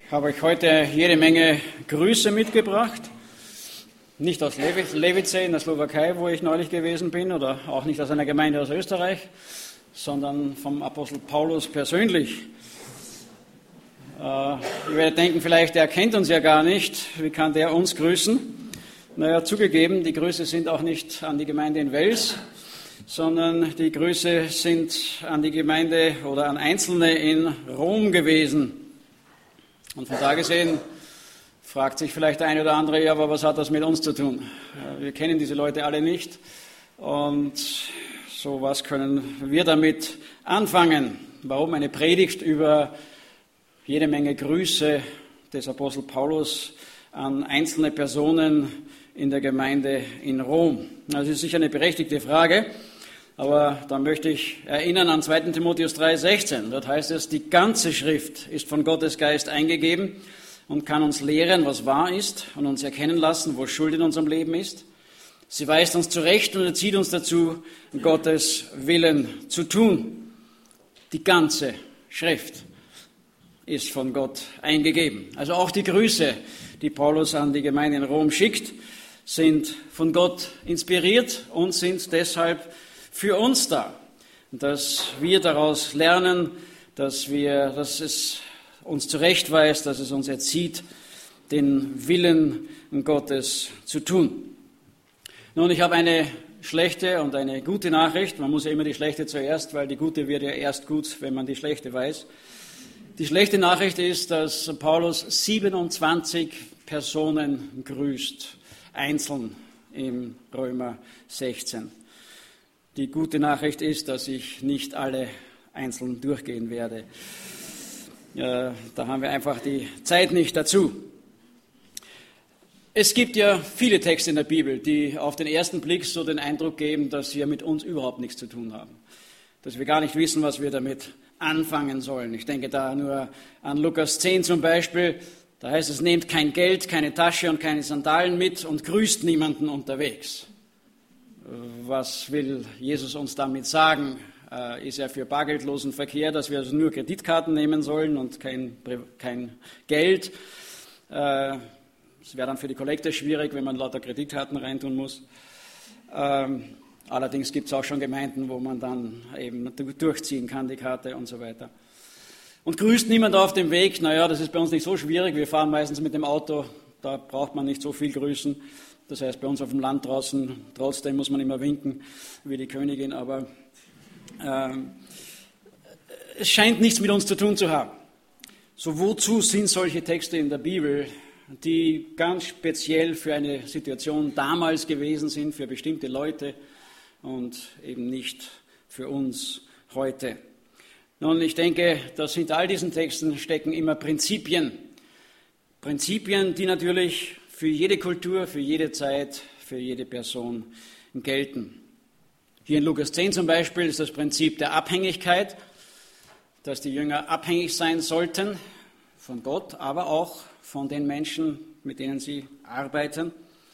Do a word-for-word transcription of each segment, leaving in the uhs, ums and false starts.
Ich habe euch heute jede Menge Grüße mitgebracht. Nicht aus Levice in der Slowakei, wo ich neulich gewesen bin, oder auch nicht aus einer Gemeinde aus Österreich, sondern vom Apostel Paulus persönlich. Äh, ihr werdet denken, vielleicht, er kennt uns ja gar nicht. Wie kann der uns grüßen? Naja, zugegeben, die Grüße sind auch nicht an die Gemeinde in Wels, sondern die Grüße sind an die Gemeinde oder an Einzelne in Rom gewesen. Und von da gesehen fragt sich vielleicht der eine oder andere, ja, aber was hat das mit uns zu tun? Wir kennen diese Leute alle nicht und so was können wir damit anfangen? Warum eine Predigt über jede Menge Grüße des Apostel Paulus an einzelne Personen in der Gemeinde in Rom? Das ist sicher eine berechtigte Frage, aber da möchte ich erinnern an zweiten Timotheus drei sechzehn. Dort heißt es, die ganze Schrift ist von Gottes Geist eingegeben und kann uns lehren, was wahr ist und uns erkennen lassen, wo Schuld in unserem Leben ist. Sie weist uns zurecht und erzieht uns dazu, Gottes Willen zu tun. Die ganze Schrift ist von Gott eingegeben. Also auch die Grüße, die Paulus an die Gemeinde in Rom schickt, sind von Gott inspiriert und sind deshalb für uns da. Dass wir daraus lernen, dass, wir, dass es uns zurechtweist, dass es uns erzieht, den Willen Gottes zu tun. Nun, ich habe eine schlechte und eine gute Nachricht. Man muss ja immer die schlechte zuerst, weil die gute wird ja erst gut, wenn man die schlechte weiß. Die schlechte Nachricht ist, dass Paulus siebenundzwanzig Personen grüßt, einzeln im Römer sechzehn. Die gute Nachricht ist, dass ich nicht alle einzeln durchgehen werde. Ja, da haben wir einfach die Zeit nicht dazu. Es gibt ja viele Texte in der Bibel, die auf den ersten Blick so den Eindruck geben, dass sie ja mit uns überhaupt nichts zu tun haben. Dass wir gar nicht wissen, was wir damit anfangen sollen. Ich denke da nur an Lukas zehn zum Beispiel. Da heißt es, nehmt kein Geld, keine Tasche und keine Sandalen mit und grüßt niemanden unterwegs. Was will Jesus uns damit sagen? Ist er für bargeldlosen Verkehr, dass wir also nur Kreditkarten nehmen sollen und kein, kein Geld? Es wäre dann für die Kollekte schwierig, wenn man lauter Kreditkarten reintun muss. Allerdings gibt es auch schon Gemeinden, wo man dann eben durchziehen kann, die Karte und so weiter. Und grüßt niemand auf dem Weg? Naja, das ist bei uns nicht so schwierig. Wir fahren meistens mit dem Auto, da braucht man nicht so viel grüßen. Das heißt, bei uns auf dem Land draußen, trotzdem muss man immer winken, wie die Königin, aber äh, es scheint nichts mit uns zu tun zu haben. So, wozu sind solche Texte in der Bibel, die ganz speziell für eine Situation damals gewesen sind, für bestimmte Leute und eben nicht für uns heute? Nun, ich denke, dass hinter all diesen Texten stecken immer Prinzipien. Prinzipien, die natürlich für jede Kultur, für jede Zeit, für jede Person gelten. Hier in Lukas zehn zum Beispiel ist das Prinzip der Abhängigkeit, dass die Jünger abhängig sein sollten von Gott, aber auch von den Menschen, mit denen sie arbeiten.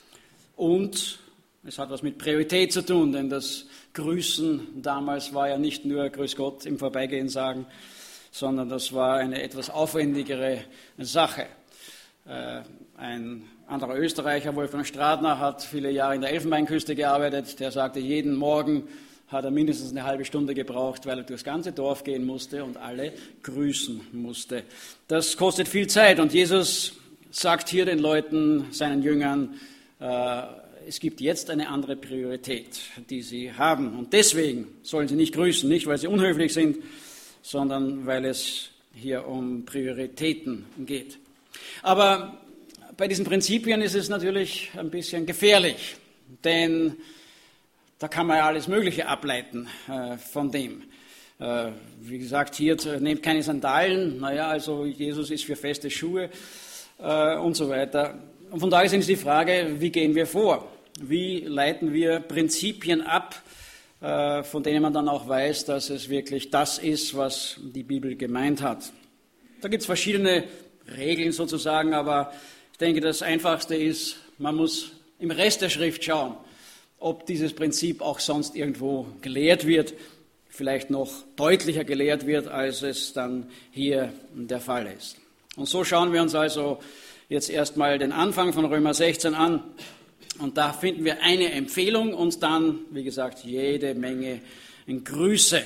Und es hat was mit Priorität zu tun, denn das Grüßen damals war ja nicht nur Grüß Gott im Vorbeigehen sagen, sondern das war eine etwas aufwendigere Sache. Äh, ein anderer Österreicher, Wolfgang Stradner, hat viele Jahre in der Elfenbeinküste gearbeitet. Der sagte, jeden Morgen hat er mindestens eine halbe Stunde gebraucht, weil er durchs ganze Dorf gehen musste und alle grüßen musste. Das kostet viel Zeit und Jesus sagt hier den Leuten, seinen Jüngern, äh, es gibt jetzt eine andere Priorität, die sie haben. Und deswegen sollen sie nicht grüßen, nicht weil sie unhöflich sind, sondern weil es hier um Prioritäten geht. Aber bei diesen Prinzipien ist es natürlich ein bisschen gefährlich, denn da kann man ja alles Mögliche ableiten äh, von dem. Äh, wie gesagt, hier nehmt keine Sandalen, naja, also Jesus ist für feste Schuhe äh, und so weiter. Und von daher ist die Frage, wie gehen wir vor? Wie leiten wir Prinzipien ab, äh, von denen man dann auch weiß, dass es wirklich das ist, was die Bibel gemeint hat? Da gibt es verschiedene Regeln sozusagen, aber ich denke, das Einfachste ist, man muss im Rest der Schrift schauen, ob dieses Prinzip auch sonst irgendwo gelehrt wird, vielleicht noch deutlicher gelehrt wird, als es dann hier der Fall ist. Und so schauen wir uns also jetzt erstmal den Anfang von Römer sechzehn an. Und da finden wir eine Empfehlung und dann, wie gesagt, jede Menge Grüße.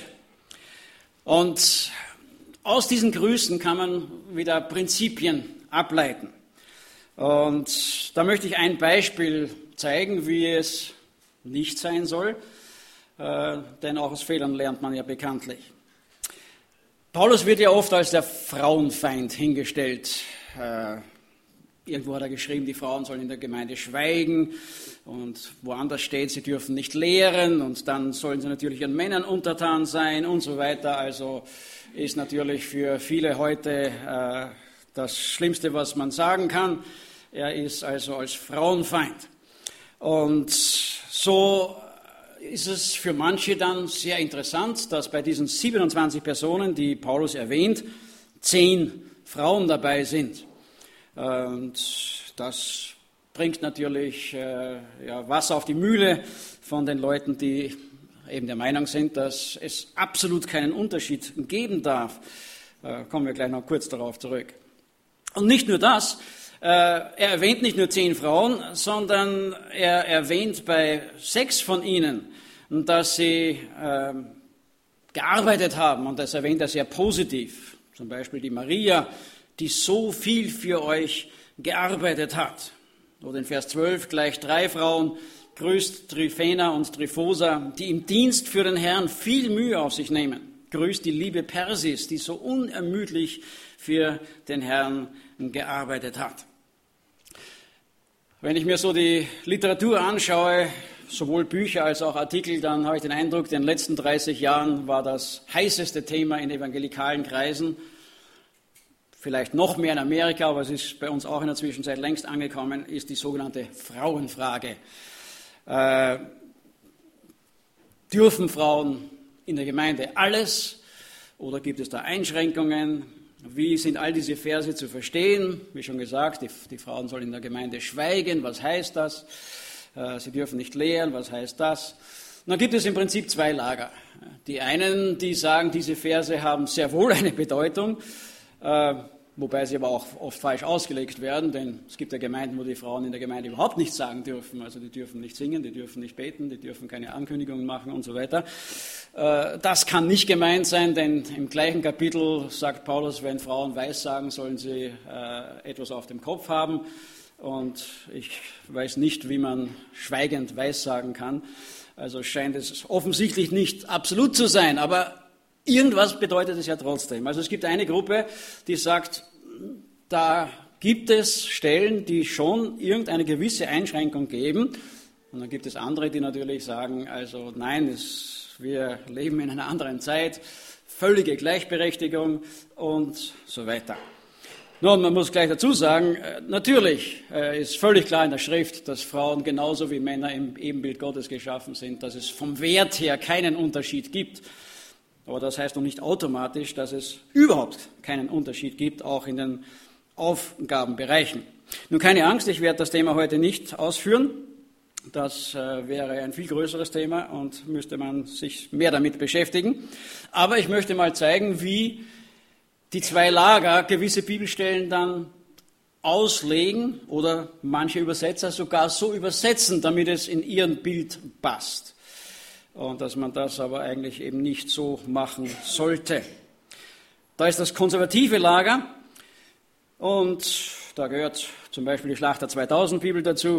Und aus diesen Grüßen kann man wieder Prinzipien ableiten. Und da möchte ich ein Beispiel zeigen, wie es nicht sein soll, äh, denn auch aus Fehlern lernt man ja bekanntlich. Paulus wird ja oft als der Frauenfeind hingestellt. Äh, irgendwo hat er geschrieben, die Frauen sollen in der Gemeinde schweigen und woanders steht, sie dürfen nicht lehren und dann sollen sie natürlich ihren Männern untertan sein und so weiter. Also ist natürlich für viele heute äh, das Schlimmste, was man sagen kann. Er ist also als Frauenfeind. Und so ist es für manche dann sehr interessant, dass bei diesen siebenundzwanzig Personen, die Paulus erwähnt, zehn Frauen dabei sind. Und das bringt natürlich äh, ja, Wasser auf die Mühle von den Leuten, die eben der Meinung sind, dass es absolut keinen Unterschied geben darf. Äh, kommen wir gleich noch kurz darauf zurück. Und nicht nur das, äh, er erwähnt nicht nur zehn Frauen, sondern er erwähnt bei sechs von ihnen, dass sie äh, gearbeitet haben, und das erwähnt er sehr positiv. Zum Beispiel die Maria, die so viel für euch gearbeitet hat. Oder in Vers zwölf gleich drei Frauen, grüßt Tryphena und Tryphosa, die im Dienst für den Herrn viel Mühe auf sich nehmen. Grüßt die liebe Persis, die so unermüdlich für den Herrn gearbeitet hat. Wenn ich mir so die Literatur anschaue, sowohl Bücher als auch Artikel, dann habe ich den Eindruck, in den letzten dreißig Jahren war das heißeste Thema in evangelikalen Kreisen, vielleicht noch mehr in Amerika, aber es ist bei uns auch in der Zwischenzeit längst angekommen, ist die sogenannte Frauenfrage. Äh, dürfen Frauen in der Gemeinde alles oder gibt es da Einschränkungen? Wie sind all diese Verse zu verstehen? Wie schon gesagt, die, die Frauen sollen in der Gemeinde schweigen. Was heißt das? Äh, sie dürfen nicht lehren. Was heißt das? Und dann gibt es im Prinzip zwei Lager. Die einen, die sagen, diese Verse haben sehr wohl eine Bedeutung, äh, wobei sie aber auch oft falsch ausgelegt werden, denn es gibt ja Gemeinden, wo die Frauen in der Gemeinde überhaupt nichts sagen dürfen. Also die dürfen nicht singen, die dürfen nicht beten, die dürfen keine Ankündigungen machen und so weiter. Das kann nicht gemeint sein, denn im gleichen Kapitel sagt Paulus, wenn Frauen Weissagen, sollen sie etwas auf dem Kopf haben. Und ich weiß nicht, wie man schweigend Weissagen kann. Also scheint es offensichtlich nicht absolut zu sein, aber irgendwas bedeutet es ja trotzdem. Also es gibt eine Gruppe, die sagt, da gibt es Stellen, die schon irgendeine gewisse Einschränkung geben. Und dann gibt es andere, die natürlich sagen, also nein, es, wir leben in einer anderen Zeit, völlige Gleichberechtigung und so weiter. Nun, man muss gleich dazu sagen, natürlich ist völlig klar in der Schrift, dass Frauen genauso wie Männer im Ebenbild Gottes geschaffen sind, dass es vom Wert her keinen Unterschied gibt. Aber das heißt noch nicht automatisch, dass es überhaupt keinen Unterschied gibt, auch in den Aufgabenbereichen. Nun keine Angst, ich werde das Thema heute nicht ausführen. Das äh, wäre ein viel größeres Thema und müsste man sich mehr damit beschäftigen. Aber ich möchte mal zeigen, wie die zwei Lager gewisse Bibelstellen dann auslegen oder manche Übersetzer sogar so übersetzen, damit es in ihren Bild passt. Und dass man das aber eigentlich eben nicht so machen sollte. Da ist das konservative Lager und da gehört zum Beispiel die Schlachter zweitausend Bibel dazu.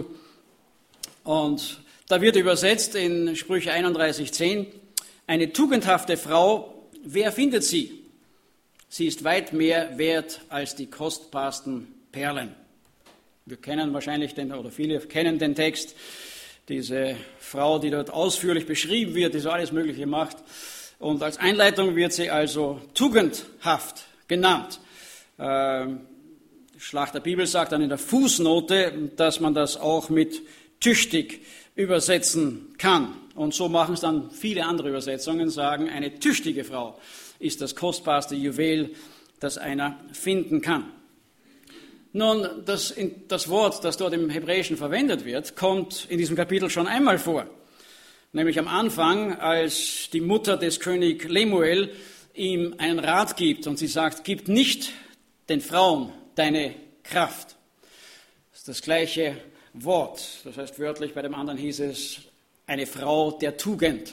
Und da wird übersetzt in Sprüche einunddreißig zehn, eine tugendhafte Frau, wer findet sie? Sie ist weit mehr wert als die kostbarsten Perlen. Wir kennen wahrscheinlich den, oder viele kennen den Text, diese Frau, die dort ausführlich beschrieben wird, die so alles Mögliche macht. Und als Einleitung wird sie also tugendhaft genannt. Ähm, Schlachter Bibel sagt dann in der Fußnote, dass man das auch mit tüchtig übersetzen kann. Und so machen es dann viele andere Übersetzungen, sagen, eine tüchtige Frau ist das kostbarste Juwel, das einer finden kann. Nun, das, das Wort, das dort im Hebräischen verwendet wird, kommt in diesem Kapitel schon einmal vor. Nämlich am Anfang, als die Mutter des König Lemuel ihm einen Rat gibt und sie sagt, gib nicht den Frauen deine Kraft. Das ist das gleiche Wort. Das heißt wörtlich, bei dem anderen hieß es eine Frau der Tugend.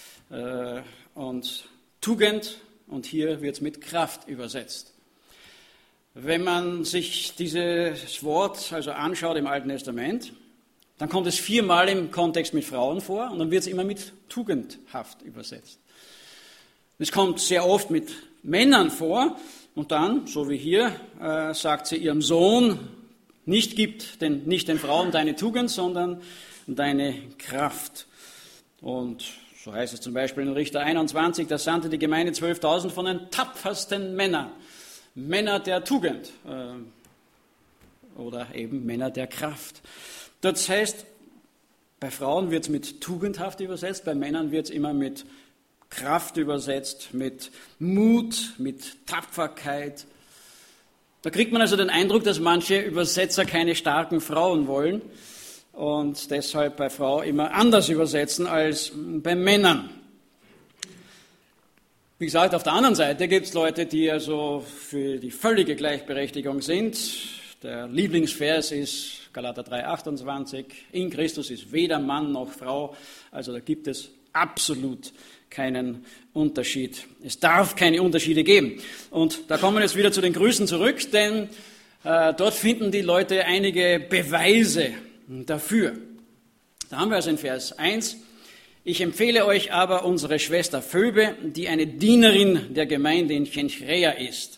Und Tugend, und hier wird es mit Kraft übersetzt. Wenn man sich dieses Wort also anschaut im Alten Testament, dann kommt es viermal im Kontext mit Frauen vor und dann wird es immer mit tugendhaft übersetzt. Es kommt sehr oft mit Männern vor und dann, so wie hier, äh, sagt sie ihrem Sohn, nicht gibt den, nicht den Frauen deine Tugend, sondern deine Kraft. Und so heißt es zum Beispiel in Richter einundzwanzig, da sandte die Gemeinde zwölftausend von den tapfersten Männern, Männer der Tugend äh, oder eben Männer der Kraft. Das heißt, bei Frauen wird es mit tugendhaft übersetzt, bei Männern wird es immer mit Kraft übersetzt, mit Mut, mit Tapferkeit. Da kriegt man also den Eindruck, dass manche Übersetzer keine starken Frauen wollen und deshalb bei Frau immer anders übersetzen als bei Männern. Wie gesagt, auf der anderen Seite gibt es Leute, die also für die völlige Gleichberechtigung sind. Der Lieblingsvers ist Galater drei achtundzwanzig, in Christus ist weder Mann noch Frau, also da gibt es absolut keinen Unterschied. Es darf keine Unterschiede geben. Und da kommen wir jetzt wieder zu den Grüßen zurück, denn äh, dort finden die Leute einige Beweise dafür. Da haben wir also in Vers eins, ich empfehle euch aber unsere Schwester Phoebe, die eine Dienerin der Gemeinde in Cenchrea ist.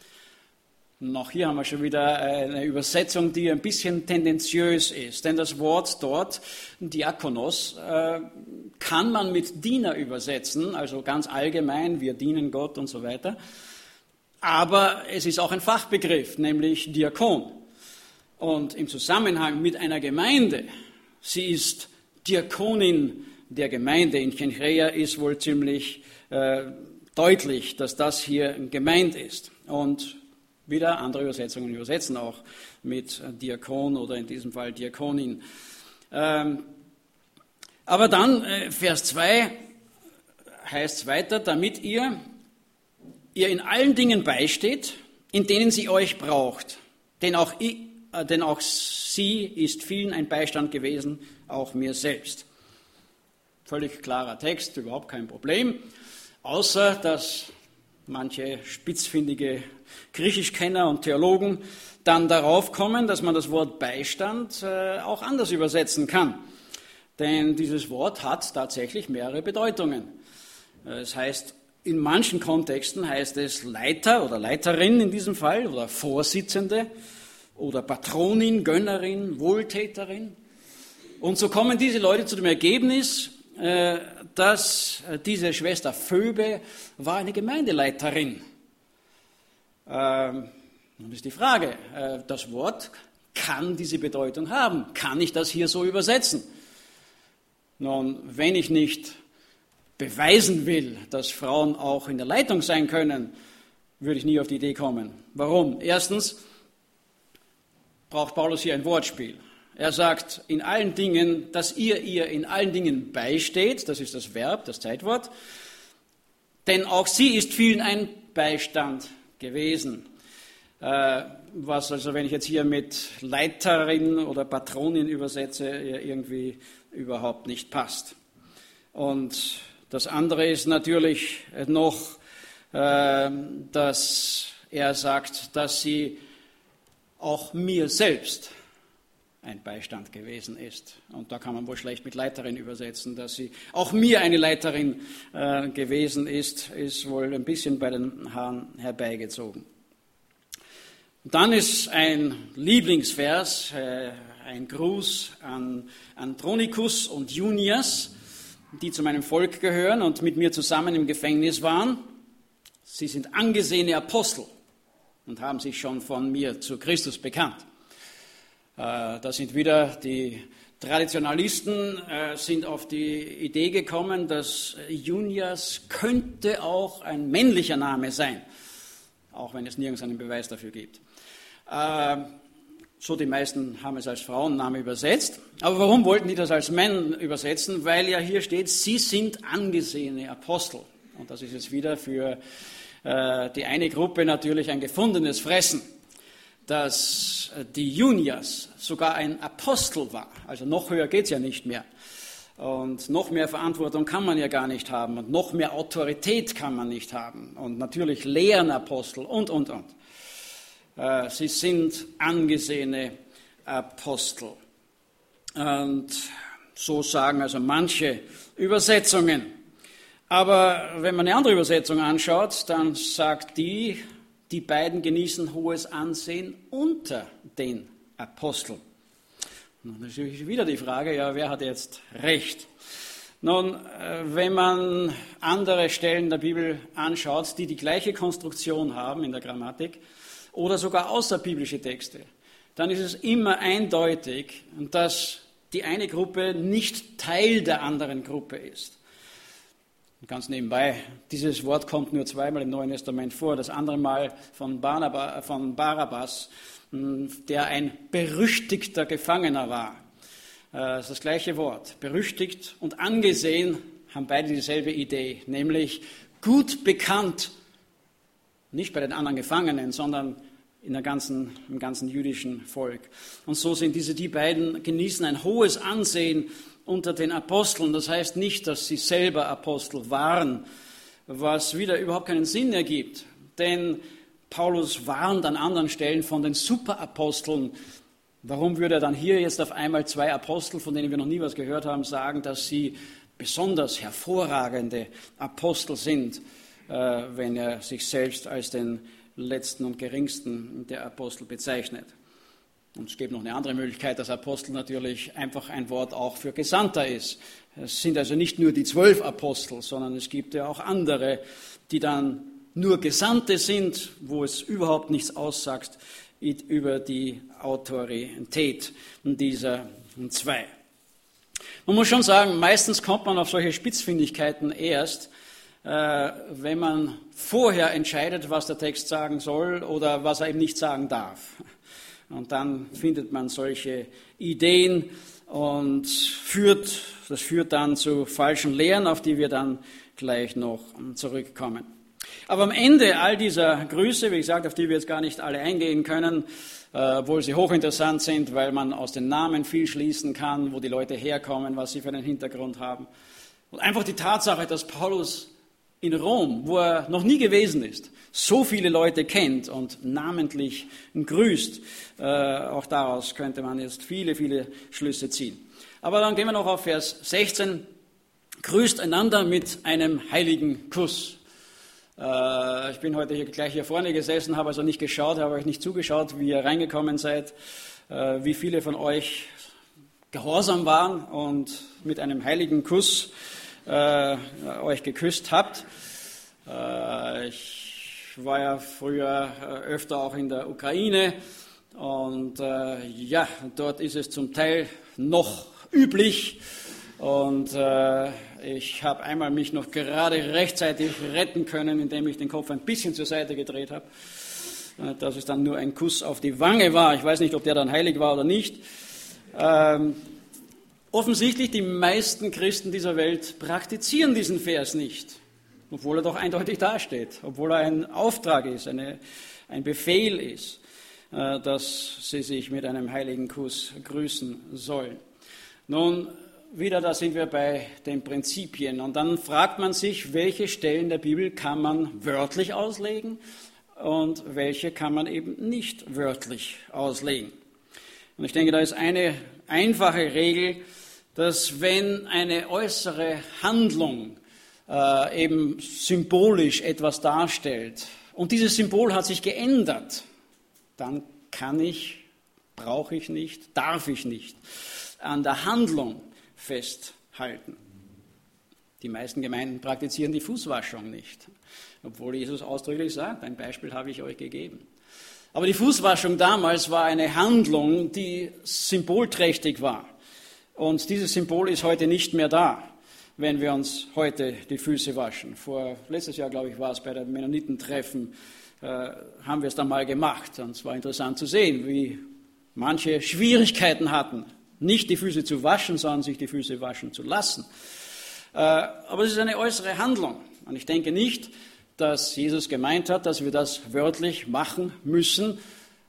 Noch hier haben wir schon wieder eine Übersetzung, die ein bisschen tendenziös ist, denn das Wort dort, Diakonos, kann man mit Diener übersetzen, also ganz allgemein, wir dienen Gott und so weiter, aber es ist auch ein Fachbegriff, nämlich Diakon. Und im Zusammenhang mit einer Gemeinde, sie ist Diakonin der Gemeinde in Cenchrea, ist wohl ziemlich äh, deutlich, dass das hier gemeint ist. Und wieder andere Übersetzungen übersetzen auch mit Diakon oder in diesem Fall Diakonin. Ähm, aber dann, äh, Vers zwei heißt es weiter, damit ihr, ihr in allen Dingen beisteht, in denen sie euch braucht. Denn auch, ich, äh, denn auch sie ist vielen ein Beistand gewesen, auch mir selbst. Völlig klarer Text, überhaupt kein Problem, außer dass manche spitzfindige Griechischkenner und Theologen dann darauf kommen, dass man das Wort Beistand äh, auch anders übersetzen kann. Denn dieses Wort hat tatsächlich mehrere Bedeutungen. Es heißt, in manchen Kontexten heißt es Leiter oder Leiterin in diesem Fall oder Vorsitzende oder Patronin, Gönnerin, Wohltäterin. Und so kommen diese Leute zu dem Ergebnis, äh, dass diese Schwester Phoebe war eine Gemeindeleiterin. Ähm, nun ist die Frage, äh, das Wort kann diese Bedeutung haben. Kann ich das hier so übersetzen? Nun, wenn ich nicht beweisen will, dass Frauen auch in der Leitung sein können, würde ich nie auf die Idee kommen. Warum? Erstens braucht Paulus hier ein Wortspiel. Er sagt in allen Dingen, dass ihr ihr in allen Dingen beisteht, das ist das Verb, das Zeitwort, denn auch sie ist vielen ein Beistand gewesen. Äh, was also, wenn ich jetzt hier mit Leiterin oder Patronin übersetze, irgendwie überhaupt nicht passt. Und das andere ist natürlich noch, äh, dass er sagt, dass sie auch mir selbst ein Beistand gewesen ist. Und da kann man wohl schlecht mit Leiterin übersetzen, dass sie auch mir eine Leiterin äh, gewesen ist, ist wohl ein bisschen bei den Haaren herbeigezogen. Und dann ist ein Lieblingsvers, äh, ein Gruß an Andronicus und Junias, die zu meinem Volk gehören und mit mir zusammen im Gefängnis waren. Sie sind angesehene Apostel und haben sich schon von mir zu Christus bekannt. Da sind wieder die Traditionalisten, äh, sind auf die Idee gekommen, dass Junias könnte auch ein männlicher Name sein, auch wenn es nirgends einen Beweis dafür gibt. Äh, so die meisten haben es als Frauenname übersetzt. Aber warum wollten die das als Mann übersetzen? Weil ja hier steht, sie sind angesehene Apostel. Und das ist jetzt wieder für äh, die eine Gruppe natürlich ein gefundenes Fressen. dass die Junias sogar ein Apostel war. Also noch höher geht es ja nicht mehr. Und noch mehr Verantwortung kann man ja gar nicht haben. Und noch mehr Autorität kann man nicht haben. Und natürlich Lehrenapostel und, und, und. Äh, sie sind angesehene Apostel. Und so sagen also manche Übersetzungen. Aber wenn man eine andere Übersetzung anschaut, dann sagt die, die beiden genießen hohes Ansehen unter den Aposteln. Und dann ist wieder die Frage, ja, wer hat jetzt recht? Nun, wenn man andere Stellen der Bibel anschaut, die die gleiche Konstruktion haben in der Grammatik oder sogar außerbiblische Texte, dann ist es immer eindeutig, dass die eine Gruppe nicht Teil der anderen Gruppe ist. Ganz nebenbei, dieses Wort kommt nur zweimal im Neuen Testament vor. Das andere Mal von, Barnabas, von Barabbas, der ein berüchtigter Gefangener war. Das ist das gleiche Wort. Berüchtigt und angesehen haben beide dieselbe Idee, nämlich gut bekannt, nicht bei den anderen Gefangenen, sondern in der ganzen, im ganzen jüdischen Volk. Und so sind diese, die beiden genießen ein hohes Ansehen unter den Aposteln. Das heißt nicht, dass sie selber Apostel waren, was wieder überhaupt keinen Sinn ergibt. Denn Paulus warnt an anderen Stellen von den Superaposteln. Warum würde er dann hier jetzt auf einmal zwei Apostel, von denen wir noch nie was gehört haben, sagen, dass sie besonders hervorragende Apostel sind, wenn er sich selbst als den letzten und geringsten der Apostel bezeichnet? Und es gibt noch eine andere Möglichkeit, dass Apostel natürlich einfach ein Wort auch für Gesandter ist. Es sind also nicht nur die zwölf Apostel, sondern es gibt ja auch andere, die dann nur Gesandte sind, wo es überhaupt nichts aussagt über die Autorität dieser zwei. Man muss schon sagen, meistens kommt man auf solche Spitzfindigkeiten erst, wenn man vorher entscheidet, was der Text sagen soll oder was er eben nicht sagen darf. Und dann findet man solche Ideen und führt, das führt dann zu falschen Lehren, auf die wir dann gleich noch zurückkommen. Aber am Ende all dieser Grüße, wie gesagt, auf die wir jetzt gar nicht alle eingehen können, obwohl sie hochinteressant sind, weil man aus den Namen viel schließen kann, wo die Leute herkommen, was sie für einen Hintergrund haben. Und einfach die Tatsache, dass Paulus in Rom, wo er noch nie gewesen ist, so viele Leute kennt und namentlich grüßt. Äh, auch daraus könnte man jetzt viele, viele Schlüsse ziehen. Aber dann gehen wir noch auf Vers sechzehn. Grüßt einander mit einem heiligen Kuss. Äh, ich bin heute hier gleich hier vorne gesessen, habe also nicht geschaut, habe euch nicht zugeschaut, wie ihr reingekommen seid, äh, wie viele von euch gehorsam waren und mit einem heiligen Kuss Äh, euch geküsst habt. Äh, ich war ja früher äh, öfter auch in der Ukraine und äh, ja, dort ist es zum Teil noch üblich und äh, ich habe einmal mich noch gerade rechtzeitig retten können, indem ich den Kopf ein bisschen zur Seite gedreht habe, äh, dass es dann nur ein Kuss auf die Wange war. Ich weiß nicht, ob der dann heilig war oder nicht. Ähm, Offensichtlich, die meisten Christen dieser Welt praktizieren diesen Vers nicht, obwohl er doch eindeutig dasteht, obwohl er ein Auftrag ist, eine, ein Befehl ist, äh, dass sie sich mit einem heiligen Kuss grüßen sollen. Nun, wieder, da sind wir bei den Prinzipien. Und dann fragt man sich, welche Stellen der Bibel kann man wörtlich auslegen und welche kann man eben nicht wörtlich auslegen. Und ich denke, da ist eine einfache Regel, dass wenn eine äußere Handlung äh, eben symbolisch etwas darstellt und dieses Symbol hat sich geändert, dann kann ich, brauche ich nicht, darf ich nicht an der Handlung festhalten. Die meisten Gemeinden praktizieren die Fußwaschung nicht, obwohl Jesus ausdrücklich sagt, ein Beispiel habe ich euch gegeben. Aber die Fußwaschung damals war eine Handlung, die symbolträchtig war. Und dieses Symbol ist heute nicht mehr da, wenn wir uns heute die Füße waschen. Vor letztes Jahr, glaube ich, war es bei der Mennonitentreffen, äh, haben wir es dann mal gemacht. Und es war interessant zu sehen, wie manche Schwierigkeiten hatten, nicht die Füße zu waschen, sondern sich die Füße waschen zu lassen. Äh, aber es ist eine äußere Handlung. Und ich denke nicht, dass Jesus gemeint hat, dass wir das wörtlich machen müssen,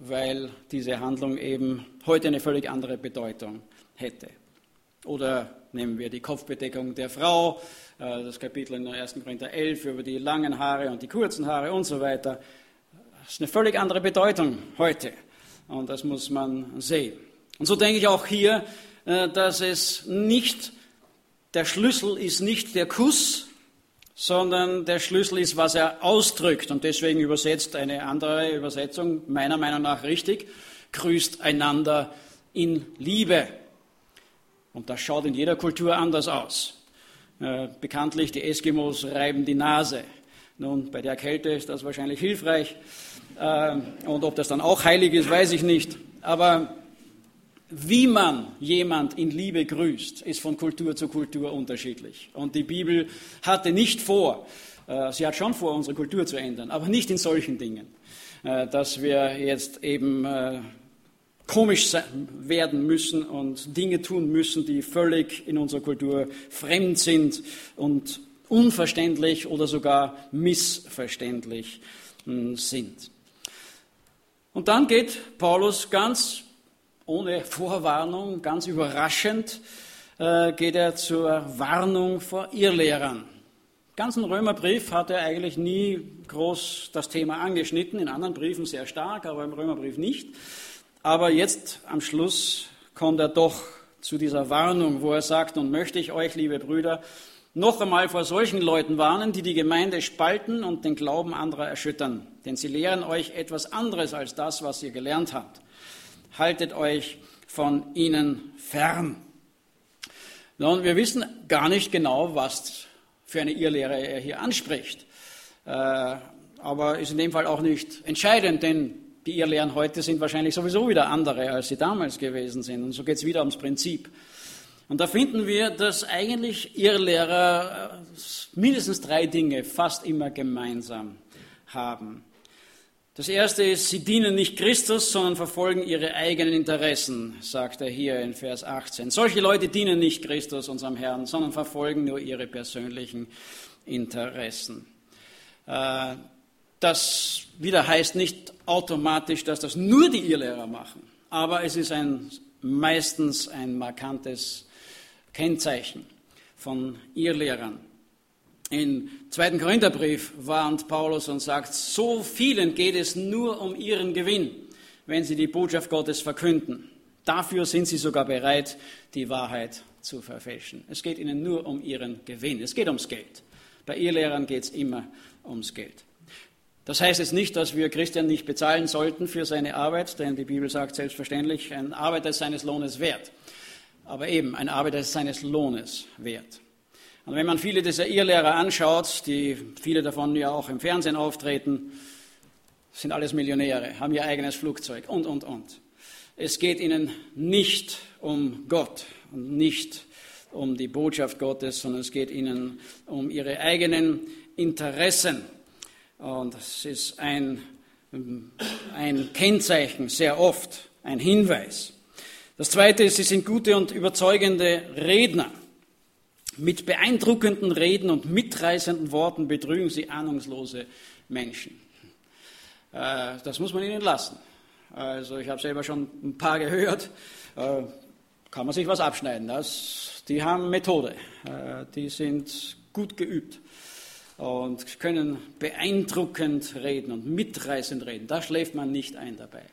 weil diese Handlung eben heute eine völlig andere Bedeutung hätte. Oder nehmen wir die Kopfbedeckung der Frau, das Kapitel in ersten Korinther elf über die langen Haare und die kurzen Haare und so weiter. Das ist eine völlig andere Bedeutung heute und das muss man sehen. Und so denke ich auch hier, dass es nicht, der Schlüssel ist nicht der Kuss, sondern der Schlüssel ist, was er ausdrückt. Und deswegen übersetzt eine andere Übersetzung, meiner Meinung nach richtig, grüßt einander in Liebe. Und das schaut in jeder Kultur anders aus. Äh, bekanntlich, die Eskimos reiben die Nase. Nun, bei der Kälte ist das wahrscheinlich hilfreich. Äh, und ob das dann auch heilig ist, weiß ich nicht. Aber wie man jemand in Liebe grüßt, ist von Kultur zu Kultur unterschiedlich. Und die Bibel hatte nicht vor, äh, sie hat schon vor, unsere Kultur zu ändern, aber nicht in solchen Dingen, äh, dass wir jetzt eben äh, komisch werden müssen und Dinge tun müssen, die völlig in unserer Kultur fremd sind und unverständlich oder sogar missverständlich mh, sind. Und dann geht Paulus ganz ohne Vorwarnung, ganz überraschend, äh, geht er zur Warnung vor Irrlehrern. Im ganzen Römerbrief hat er eigentlich nie groß das Thema angeschnitten, in anderen Briefen sehr stark, aber im Römerbrief nicht. Aber jetzt am Schluss kommt er doch zu dieser Warnung, wo er sagt, nun möchte ich euch, liebe Brüder, noch einmal vor solchen Leuten warnen, die die Gemeinde spalten und den Glauben anderer erschüttern. Denn sie lehren euch etwas anderes als das, was ihr gelernt habt. Haltet euch von ihnen fern. Nun, wir wissen gar nicht genau, was für eine Irrlehre er hier anspricht. Äh, aber ist in dem Fall auch nicht entscheidend, denn die Irrlehren heute sind wahrscheinlich sowieso wieder andere, als sie damals gewesen sind. Und so geht es wieder ums Prinzip. Und da finden wir, dass eigentlich Irrlehrer mindestens drei Dinge fast immer gemeinsam haben. Das erste ist, sie dienen nicht Christus, sondern verfolgen ihre eigenen Interessen, sagt er hier in Vers achtzehn. Solche Leute dienen nicht Christus, unserem Herrn, sondern verfolgen nur ihre persönlichen Interessen. Das wieder heißt nicht automatisch, dass das nur die Irrlehrer machen, aber es ist ein, meistens ein markantes Kennzeichen von Irrlehrern. Im zweiten Korintherbrief warnt Paulus und sagt, so vielen geht es nur um ihren Gewinn, wenn sie die Botschaft Gottes verkünden. Dafür sind sie sogar bereit, die Wahrheit zu verfälschen. Es geht ihnen nur um ihren Gewinn. Es geht ums Geld. Bei Irrlehrern geht es immer ums Geld. Das heißt jetzt nicht, dass wir Christian nicht bezahlen sollten für seine Arbeit, denn die Bibel sagt selbstverständlich, ein Arbeiter ist seines Lohnes wert. Aber eben, ein Arbeiter ist seines Lohnes wert. Und wenn man viele dieser Irrlehrer anschaut, die viele davon ja auch im Fernsehen auftreten, sind alles Millionäre, haben ihr eigenes Flugzeug und, und, und. Es geht ihnen nicht um Gott und nicht um die Botschaft Gottes, sondern es geht ihnen um ihre eigenen Interessen. Und es ist ein, ein Kennzeichen, sehr oft ein Hinweis. Das Zweite ist, sie sind gute und überzeugende Redner. Mit beeindruckenden Reden und mitreißenden Worten betrügen sie ahnungslose Menschen. Äh, das muss man ihnen lassen. Also ich habe selber schon ein paar gehört. Äh, kann man sich was abschneiden. Das, die haben Methode. Äh, die sind gut geübt und können beeindruckend reden und mitreißend reden. Da schläft man nicht ein dabei.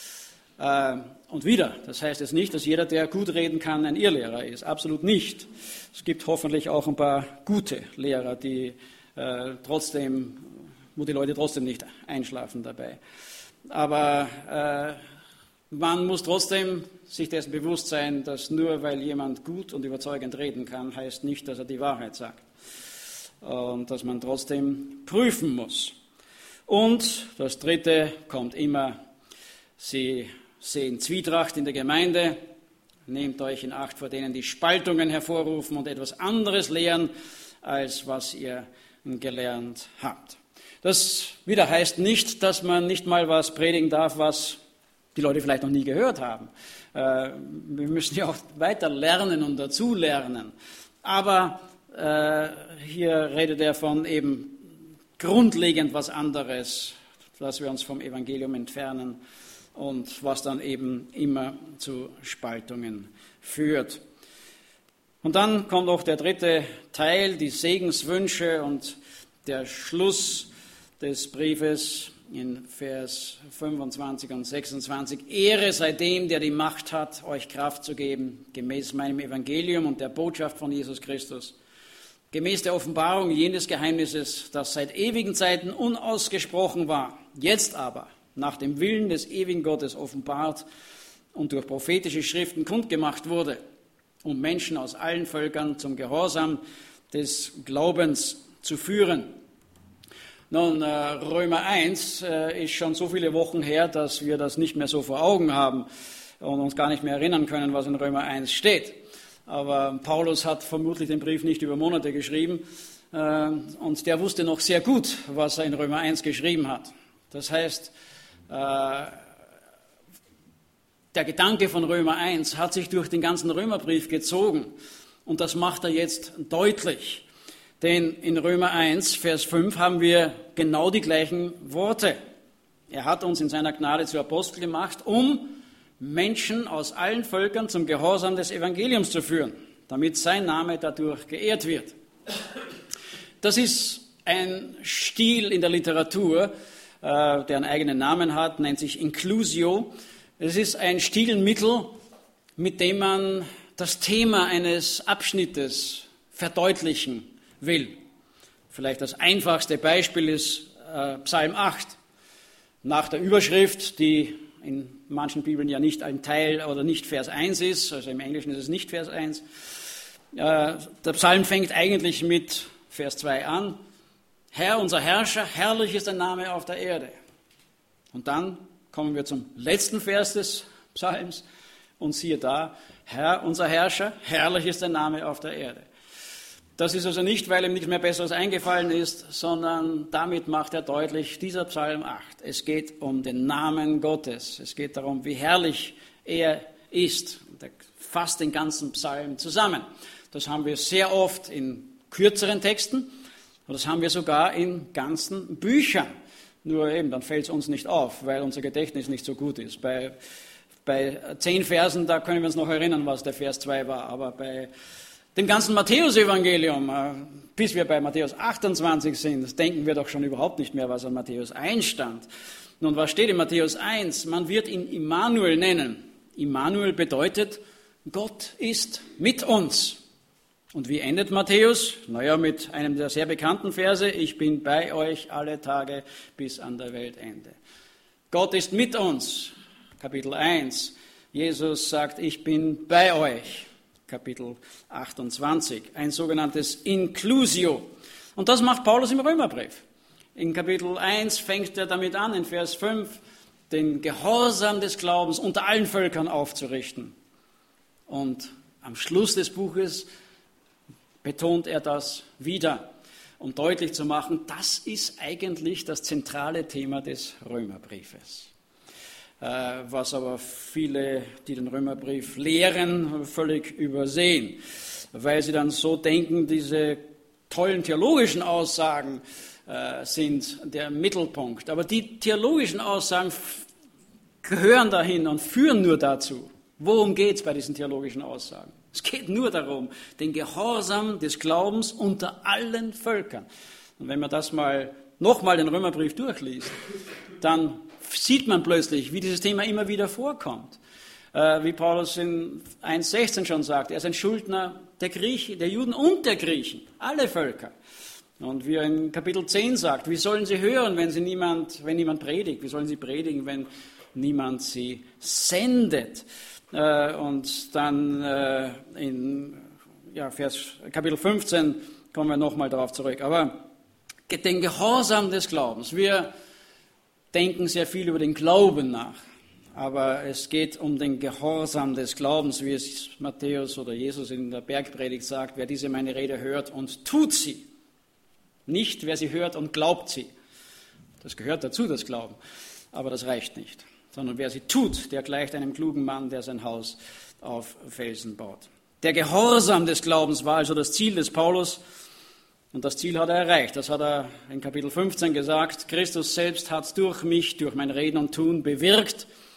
Und wieder, das heißt jetzt nicht, dass jeder, der gut reden kann, ein Irrlehrer ist. Absolut nicht. Es gibt hoffentlich auch ein paar gute Lehrer, die äh, trotzdem, wo die Leute trotzdem nicht einschlafen dabei. Aber äh, man muss trotzdem sich dessen bewusst sein, dass nur weil jemand gut und überzeugend reden kann, heißt nicht, dass er die Wahrheit sagt. Und dass man trotzdem prüfen muss. Und das Dritte kommt immer, sie sehen Zwietracht in der Gemeinde, nehmt euch in Acht vor denen, die Spaltungen hervorrufen und etwas anderes lehren, als was ihr gelernt habt. Das wieder heißt nicht, dass man nicht mal was predigen darf, was die Leute vielleicht noch nie gehört haben. Wir müssen ja auch weiter lernen und dazu lernen. Aber äh, hier redet er von eben grundlegend was anderes, dass wir uns vom Evangelium entfernen und was dann eben immer zu Spaltungen führt. Und dann kommt auch der dritte Teil, die Segenswünsche und der Schluss des Briefes in Vers fünfundzwanzig und sechsundzwanzig. Ehre sei dem, der die Macht hat, euch Kraft zu geben, gemäß meinem Evangelium und der Botschaft von Jesus Christus, gemäß der Offenbarung jenes Geheimnisses, das seit ewigen Zeiten unausgesprochen war, jetzt aber nach dem Willen des ewigen Gottes offenbart und durch prophetische Schriften kundgemacht wurde, um Menschen aus allen Völkern zum Gehorsam des Glaubens zu führen. Nun, Römer eins ist schon so viele Wochen her, dass wir das nicht mehr so vor Augen haben und uns gar nicht mehr erinnern können, was in Römer eins steht. Aber Paulus hat vermutlich den Brief nicht über Monate geschrieben und der wusste noch sehr gut, was er in Römer eins geschrieben hat. Das heißt, der Gedanke von Römer eins hat sich durch den ganzen Römerbrief gezogen und das macht er jetzt deutlich. Denn in Römer eins, Vers fünf haben wir genau die gleichen Worte. Er hat uns in seiner Gnade zu Apostel gemacht, um Menschen aus allen Völkern zum Gehorsam des Evangeliums zu führen, damit sein Name dadurch geehrt wird. Das ist ein Stil in der Literatur, der einen eigenen Namen hat, nennt sich Inclusio. Es ist ein Stilmittel, mit dem man das Thema eines Abschnittes verdeutlichen will. Vielleicht das einfachste Beispiel ist äh, Psalm acht. Nach der Überschrift, die in manchen Bibeln ja nicht ein Teil oder nicht Vers eins ist, also im Englischen ist es nicht Vers eins. Äh, der Psalm fängt eigentlich mit Vers zwei an. Herr, unser Herrscher, herrlich ist dein Name auf der Erde. Und dann kommen wir zum letzten Vers des Psalms und siehe da, Herr, unser Herrscher, herrlich ist dein Name auf der Erde. Das ist also nicht, weil ihm nichts mehr Besseres eingefallen ist, sondern damit macht er deutlich, dieser Psalm acht, es geht um den Namen Gottes. Es geht darum, wie herrlich er ist. Und er fasst den ganzen Psalm zusammen. Das haben wir sehr oft in kürzeren Texten und das haben wir sogar in ganzen Büchern. Nur eben, dann fällt es uns nicht auf, weil unser Gedächtnis nicht so gut ist. Bei, bei zehn Versen, da können wir uns noch erinnern, was der Vers zwei war, aber bei dem ganzen Matthäus-Evangelium, bis wir bei Matthäus achtundzwanzig sind, denken wir doch schon überhaupt nicht mehr, was an Matthäus eins stand. Nun, was steht in Matthäus eins? Man wird ihn Immanuel nennen. Immanuel bedeutet, Gott ist mit uns. Und wie endet Matthäus? Naja, mit einem der sehr bekannten Verse, ich bin bei euch alle Tage bis an der Weltende. Gott ist mit uns, Kapitel eins. Jesus sagt, ich bin bei euch. Kapitel achtundzwanzig, ein sogenanntes Inclusio. Und das macht Paulus im Römerbrief. In Kapitel eins fängt er damit an, in Vers fünf, den Gehorsam des Glaubens unter allen Völkern aufzurichten. Und am Schluss des Buches betont er das wieder, um deutlich zu machen, das ist eigentlich das zentrale Thema des Römerbriefes. Was aber viele, die den Römerbrief lehren, völlig übersehen, weil sie dann so denken, diese tollen theologischen Aussagen äh, sind der Mittelpunkt. Aber die theologischen Aussagen gehören dahin und führen nur dazu. Worum geht es bei diesen theologischen Aussagen? Es geht nur darum, den Gehorsam des Glaubens unter allen Völkern. Und wenn man das mal nochmal den Römerbrief durchliest, dann sieht man plötzlich, wie dieses Thema immer wieder vorkommt. Äh, wie Paulus in eins sechzehn schon sagt, er ist ein Schuldner der Griechen, der Juden und der Griechen, alle Völker. Und wie er in Kapitel zehn sagt, wie sollen sie hören, wenn sie niemand, wenn niemand predigt? Wie sollen sie predigen, wenn niemand sie sendet? Äh, und dann äh, in ja, Vers, Kapitel fünfzehn kommen wir nochmal darauf zurück. Aber den Gehorsam des Glaubens. Wir denken sehr viel über den Glauben nach, aber es geht um den Gehorsam des Glaubens, wie es Matthäus oder Jesus in der Bergpredigt sagt, wer diese meine Rede hört und tut sie, nicht wer sie hört und glaubt sie. Das gehört dazu, das Glauben, aber das reicht nicht, sondern wer sie tut, der gleicht einem klugen Mann, der sein Haus auf Felsen baut. Der Gehorsam des Glaubens war also das Ziel des Paulus. Und das Ziel hat er erreicht. Das hat er in Kapitel fünfzehn gesagt. Christus selbst hat durch mich, durch mein Reden und Tun bewirkt,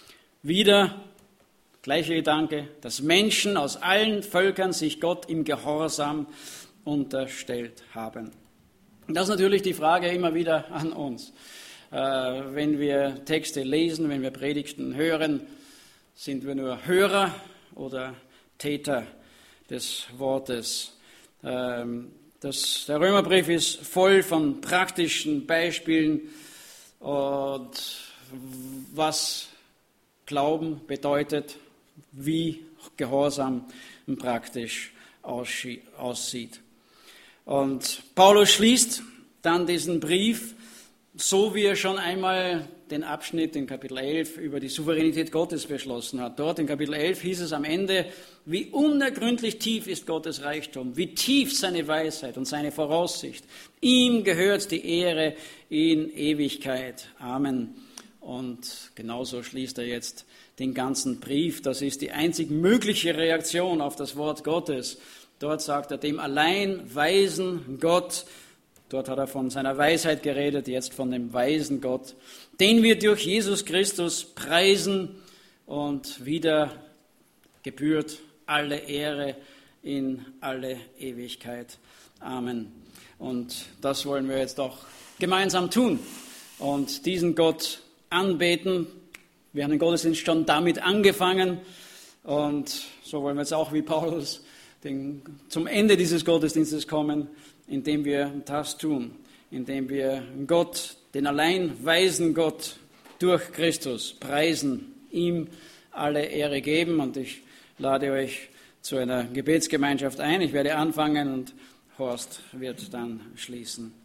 Wieder gleicher Gedanke, dass Menschen aus allen Völkern sich Gott im Gehorsam unterstellt haben. Und das ist natürlich die Frage immer wieder an uns. Äh, wenn wir Texte lesen, wenn wir Predigten hören, sind wir nur Hörer oder Täter des Wortes? Ähm, das, der Römerbrief ist voll von praktischen Beispielen und was Glauben bedeutet, wie Gehorsam praktisch aussieht. Und Paulus schließt dann diesen Brief, so wie er schon einmal den Abschnitt in Kapitel elf über die Souveränität Gottes beschlossen hat. Dort in Kapitel elf hieß es am Ende, wie unergründlich tief ist Gottes Reichtum, wie tief seine Weisheit und seine Voraussicht. Ihm gehört die Ehre in Ewigkeit. Amen. Und genauso schließt er jetzt den ganzen Brief. Das ist die einzig mögliche Reaktion auf das Wort Gottes. Dort sagt er dem allein weisen Gott, dort hat er von seiner Weisheit geredet, jetzt von dem weisen Gott, den wir durch Jesus Christus preisen und wieder gebührt alle Ehre in alle Ewigkeit. Amen. Und das wollen wir jetzt auch gemeinsam tun und diesen Gott anbeten. Wir haben den Gottesdienst schon damit angefangen und so wollen wir jetzt auch wie Paulus den, zum Ende dieses Gottesdienstes kommen, indem wir das tun, indem wir Gott, den allein weisen Gott durch Christus preisen, ihm alle Ehre geben. Und ich lade euch zu einer Gebetsgemeinschaft ein. Ich werde anfangen und Horst wird dann schließen.